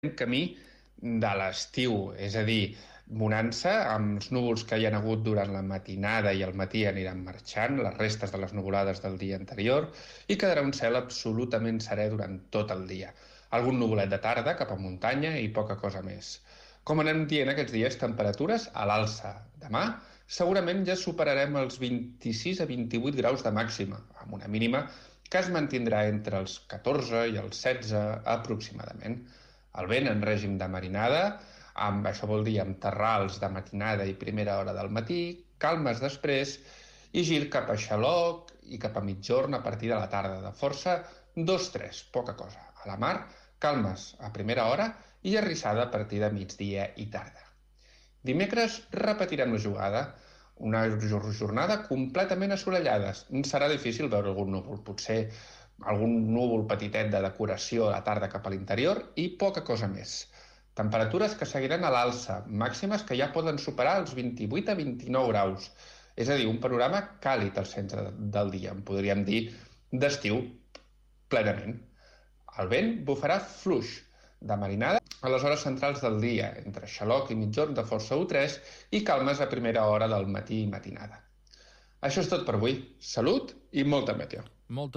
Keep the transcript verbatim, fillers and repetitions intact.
camí de l'estiu, és a dir, bonança, amb els núvols que hi ha hagut durant la matinada i al matí aniran marxant, les restes de les nuvolades del dia anterior, i quedarà un cel absolutament serè durant tot el dia. Algun nuvolet de tarda cap a muntanya i poca cosa més. Com anem dient aquests dies, temperatures a l'alça. Demà segurament ja superarem els vint-i-sis a vint-i-vuit graus de màxima, amb una mínima que es mantindrà entre els catorze i els setze aproximadament. El vent en règim de marinada, amb, això vol dir amb terrals de matinada i primera hora del matí, calmes després, i gir cap a Xaloc i cap a mitjorn a partir de la tarda, de força dos tres, poca cosa. A la mar, calmes a primera hora i arrissada a partir de migdia i tarda. Dimecres repetirem la jugada, una jornada completament assolellada. Serà difícil veure algun núvol, potser algun núvol petitet de decoració a la tarda cap a l'interior i poca cosa més. Temperatures que seguiran a l'alça, màximes que ja poden superar els vint-i-vuit a vint-i-nou graus. És a dir, un panorama càlid al centre del dia, en podríem dir d'estiu plenament. El vent bufarà fluix de marinada a les hores centrals del dia, entre Xaloc i mitjorn de força u tres i calmes a primera hora del matí i matinada. Això és tot per avui. Salut i molta meteo. Molta